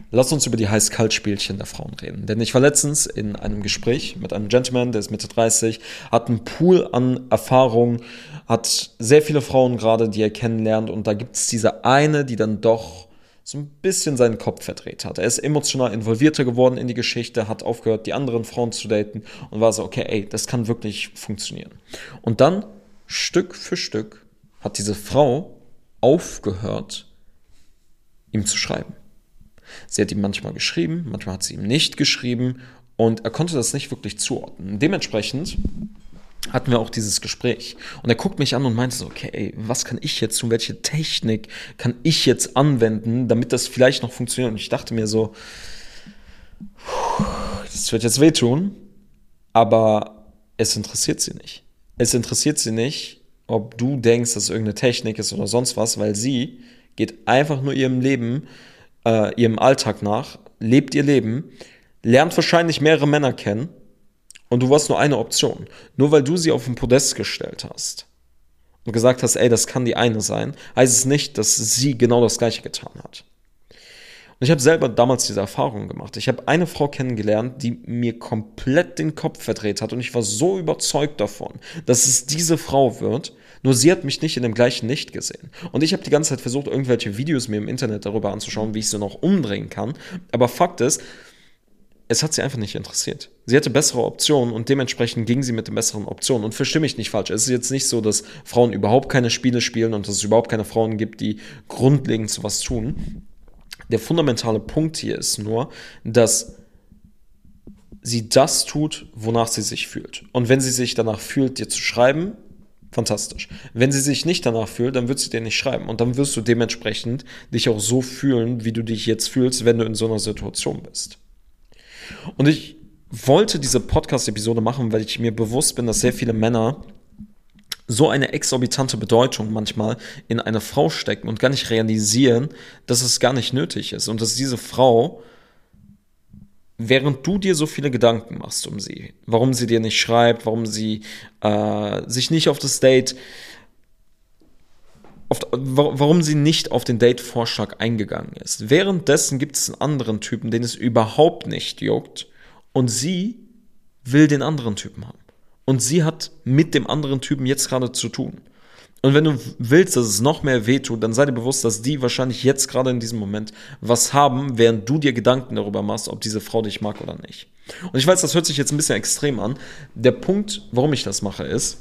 Lass uns über die Heiß-Kalt-Spielchen der Frauen reden. Denn ich war letztens in einem Gespräch mit einem Gentleman, der ist Mitte 30, hat einen Pool an Erfahrung, hat sehr viele Frauen gerade, die er kennenlernt. Und da gibt es diese eine, die dann doch so ein bisschen seinen Kopf verdreht hat. Er ist emotional involvierter geworden in die Geschichte, hat aufgehört, die anderen Frauen zu daten und war so, okay, ey, das kann wirklich funktionieren. Und dann, Stück für Stück, hat diese Frau aufgehört, ihm zu schreiben. Sie hat ihm manchmal geschrieben, manchmal hat sie ihm nicht geschrieben und er konnte das nicht wirklich zuordnen. Dementsprechend hatten wir auch dieses Gespräch. Und er guckt mich an und meinte so, okay, ey, was kann ich jetzt tun? Welche Technik kann ich jetzt anwenden, damit das vielleicht noch funktioniert? Und ich dachte mir so, das wird jetzt wehtun, aber es interessiert sie nicht. Es interessiert sie nicht, ob du denkst, dass es irgendeine Technik ist oder sonst was, weil sie geht einfach nur ihrem Alltag nach, lebt ihr Leben, lernt wahrscheinlich mehrere Männer kennen und du warst nur eine Option. Nur weil du sie auf den Podest gestellt hast und gesagt hast, ey, das kann die eine sein, heißt es nicht, dass sie genau das Gleiche getan hat. Und ich habe selber damals diese Erfahrung gemacht. Ich habe eine Frau kennengelernt, die mir komplett den Kopf verdreht hat und ich war so überzeugt davon, dass es diese Frau wird. Nur sie hat mich nicht in dem gleichen Licht gesehen. Und ich habe die ganze Zeit versucht, irgendwelche Videos mir im Internet darüber anzuschauen, wie ich sie noch umdrehen kann. Aber Fakt ist, es hat sie einfach nicht interessiert. Sie hatte bessere Optionen und dementsprechend ging sie mit den besseren Optionen. Und verstehe mich nicht falsch. Es ist jetzt nicht so, dass Frauen überhaupt keine Spiele spielen und dass es überhaupt keine Frauen gibt, die grundlegend sowas tun. Der fundamentale Punkt hier ist nur, dass sie das tut, wonach sie sich fühlt. Und wenn sie sich danach fühlt, dir zu schreiben, fantastisch. Wenn sie sich nicht danach fühlt, dann wird sie dir nicht schreiben. Und dann wirst du dementsprechend dich auch so fühlen, wie du dich jetzt fühlst, wenn du in so einer Situation bist. Und ich wollte diese Podcast-Episode machen, weil ich mir bewusst bin, dass sehr viele Männer so eine exorbitante Bedeutung manchmal in eine Frau stecken und gar nicht realisieren, dass es gar nicht nötig ist. Und dass diese Frau, während du dir so viele Gedanken machst um sie, warum sie dir nicht schreibt, warum sie sich nicht auf das Date, warum sie nicht auf den Date-Vorschlag eingegangen ist. Währenddessen gibt es einen anderen Typen, den es überhaupt nicht juckt und sie will den anderen Typen haben. Und sie hat mit dem anderen Typen jetzt gerade zu tun. Und wenn du willst, dass es noch mehr wehtut, dann sei dir bewusst, dass die wahrscheinlich jetzt gerade in diesem Moment was haben, während du dir Gedanken darüber machst, ob diese Frau dich mag oder nicht. Und ich weiß, das hört sich jetzt ein bisschen extrem an. Der Punkt, warum ich das mache, ist,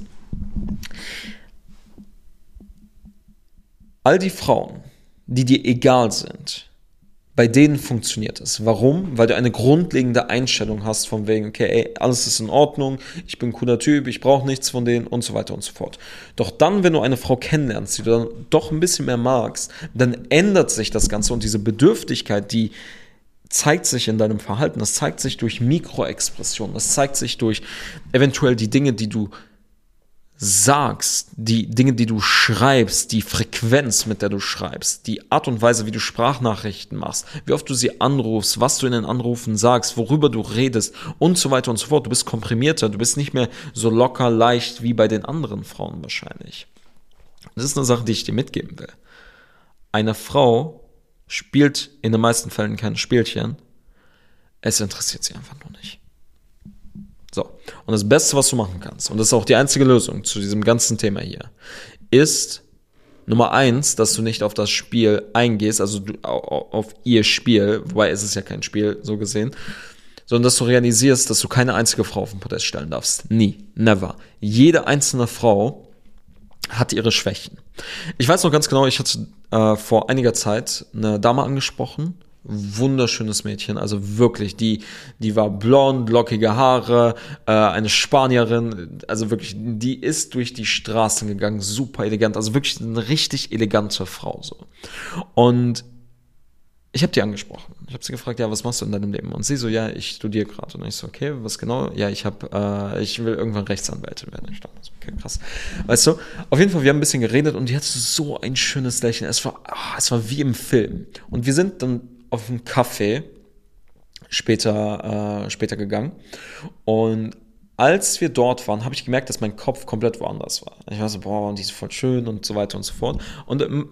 all die Frauen, die dir egal sind, bei denen funktioniert es. Warum? Weil du eine grundlegende Einstellung hast von wegen, okay, ey, alles ist in Ordnung, ich bin ein cooler Typ, ich brauche nichts von denen und so weiter und so fort. Doch dann, wenn du eine Frau kennenlernst, die du dann doch ein bisschen mehr magst, dann ändert sich das Ganze und diese Bedürftigkeit, die zeigt sich in deinem Verhalten, das zeigt sich durch Mikroexpressionen, das zeigt sich durch eventuell die Dinge, die du sagst, die Dinge, die du schreibst, die Frequenz, mit der du schreibst, die Art und Weise, wie du Sprachnachrichten machst, wie oft du sie anrufst, was du in den Anrufen sagst, worüber du redest und so weiter und so fort. Du bist komprimierter, du bist nicht mehr so locker, leicht wie bei den anderen Frauen wahrscheinlich. Das ist eine Sache, die ich dir mitgeben will. Eine Frau spielt in den meisten Fällen kein Spielchen, es interessiert sie einfach nur nicht. So, und das Beste, was du machen kannst, und das ist auch die einzige Lösung zu diesem ganzen Thema hier, ist Nummer 1, dass du nicht auf das Spiel eingehst, also auf ihr Spiel, wobei es ist ja kein Spiel, so gesehen, sondern dass du realisierst, dass du keine einzige Frau auf den Podest stellen darfst. Nie, never. Jede einzelne Frau hat ihre Schwächen. Ich weiß noch ganz genau, ich hatte vor einiger Zeit eine Dame angesprochen, wunderschönes Mädchen, also wirklich, die war blond, lockige Haare, eine Spanierin, also wirklich, die ist durch die Straßen gegangen, super elegant, also wirklich eine richtig elegante Frau so. Und ich habe die angesprochen. Ich habe sie gefragt, ja, was machst du in deinem Leben? Und sie so, ja, ich studiere gerade. Und ich so, okay, was genau? Ja, ich will irgendwann Rechtsanwältin werden. Ich dachte so, okay, krass. Weißt du, auf jeden Fall, wir haben ein bisschen geredet und die hatte so ein schönes Lächeln. Es war wie im Film. Und wir sind dann auf einen Café später gegangen und als wir dort waren, habe ich gemerkt, dass mein Kopf komplett woanders war. Ich war so, boah, die ist voll schön und so weiter und so fort. Und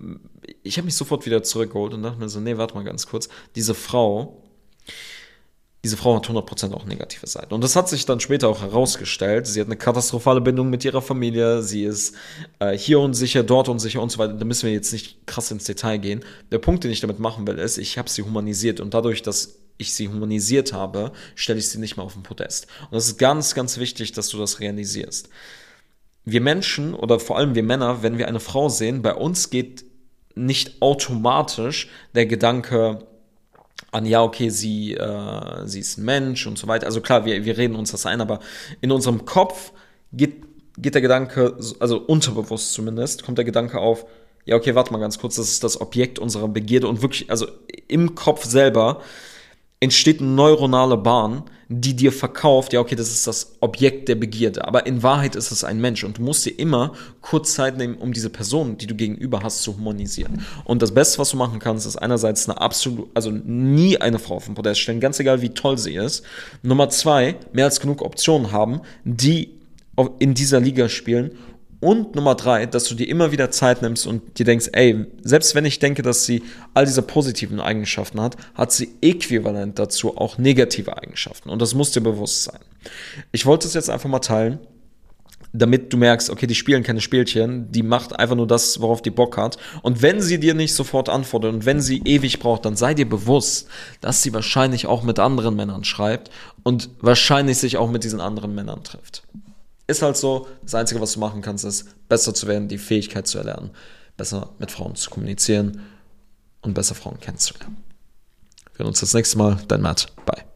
ich habe mich sofort wieder zurückgeholt und dachte mir so, nee, warte mal ganz kurz, diese Frau hat 100% auch negative Seiten. Und das hat sich dann später auch herausgestellt. Sie hat eine katastrophale Bindung mit ihrer Familie. Sie ist hier unsicher, dort unsicher und so weiter. Da müssen wir jetzt nicht krass ins Detail gehen. Der Punkt, den ich damit machen will, ist, ich habe sie humanisiert. Und dadurch, dass ich sie humanisiert habe, stelle ich sie nicht mehr auf den Podest. Und das ist ganz, ganz wichtig, dass du das realisierst. Wir Menschen oder vor allem wir Männer, wenn wir eine Frau sehen, bei uns geht nicht automatisch der Gedanke an, ja, okay, sie ist ein Mensch und so weiter. Also klar, wir reden uns das ein, aber in unserem Kopf geht der Gedanke, also unterbewusst zumindest, kommt der Gedanke auf, ja, okay, warte mal ganz kurz, das ist das Objekt unserer Begierde und wirklich, also im Kopf selber entsteht eine neuronale Bahn, die dir verkauft, ja, okay, das ist das Objekt der Begierde. Aber in Wahrheit ist es ein Mensch und du musst dir immer kurz Zeit nehmen, um diese Person, die du gegenüber hast, zu humanisieren. Und das Beste, was du machen kannst, ist einerseits also nie eine Frau auf den Podest stellen, ganz egal, wie toll sie ist. Nummer 2, mehr als genug Optionen haben, die in dieser Liga spielen. Und Nummer 3, dass du dir immer wieder Zeit nimmst und dir denkst, ey, selbst wenn ich denke, dass sie all diese positiven Eigenschaften hat, hat sie äquivalent dazu auch negative Eigenschaften. Und das muss dir bewusst sein. Ich wollte es jetzt einfach mal teilen, damit du merkst, okay, die spielen keine Spielchen, die macht einfach nur das, worauf die Bock hat. Und wenn sie dir nicht sofort antwortet und wenn sie ewig braucht, dann sei dir bewusst, dass sie wahrscheinlich auch mit anderen Männern schreibt und wahrscheinlich sich auch mit diesen anderen Männern trifft. Ist halt so, das Einzige, was du machen kannst, ist, besser zu werden, die Fähigkeit zu erlernen, besser mit Frauen zu kommunizieren und besser Frauen kennenzulernen. Wir sehen uns das nächste Mal, dein Matt, bye.